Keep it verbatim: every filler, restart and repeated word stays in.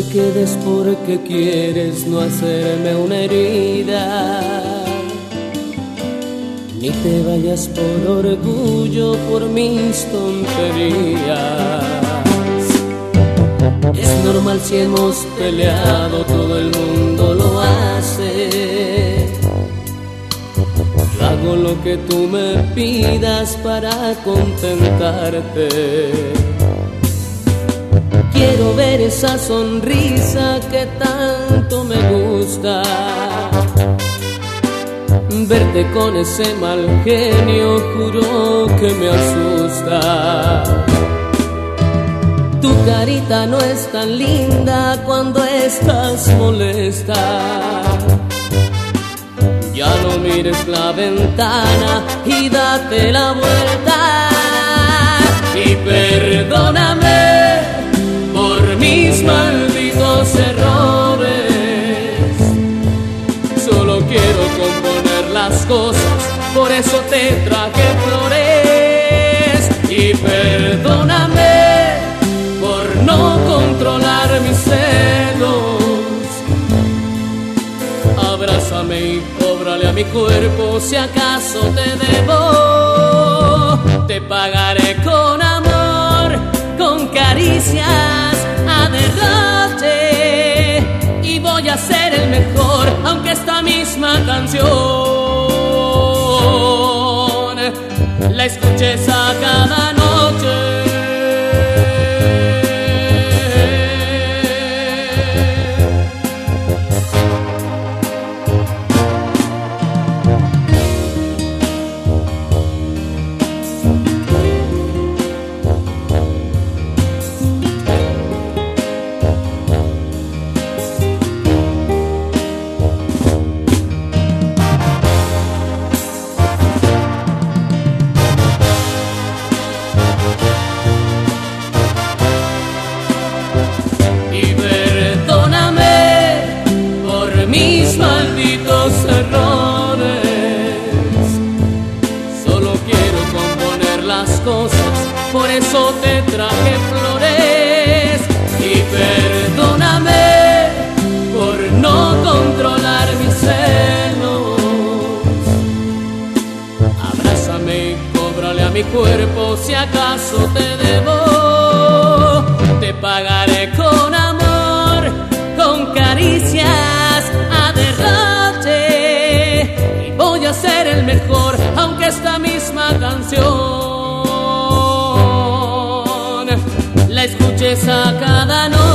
quedes porque quieres no hacerme una herida, ni te vayas por orgullo por mis tonterías. Es normal si hemos peleado, todo el mundo lo hace. Yo hago lo que tú me pidas para contentarte. Quiero ver esa sonrisa que tanto me gusta, verte con ese mal genio, juro que me asusta. Tu carita no es tan linda cuando estás molesta. Ya no mires la ventana y date la vuelta. Y perdóname por mis malditos errores. Solo quiero componer las cosas, por eso te traje flores. Y perdóname por no controlar mis celos. Abrázame y cóbrale a mi cuerpo si acaso te debo. Te pagaré con amor, con caricias a derroche, y voy a ser el mejor, aunque esta misma canción la escuches a cada noche. Mis malditos errores, solo quiero componer las cosas, por eso te traje flores. Y perdóname por no controlar mis celos. Abrázame y cóbrale a mi cuerpo si acaso te debo. Te pagaré con amor, con caricias a derroche, y voy a ser el mejor, aunque esta misma canción la escuches a cada noche.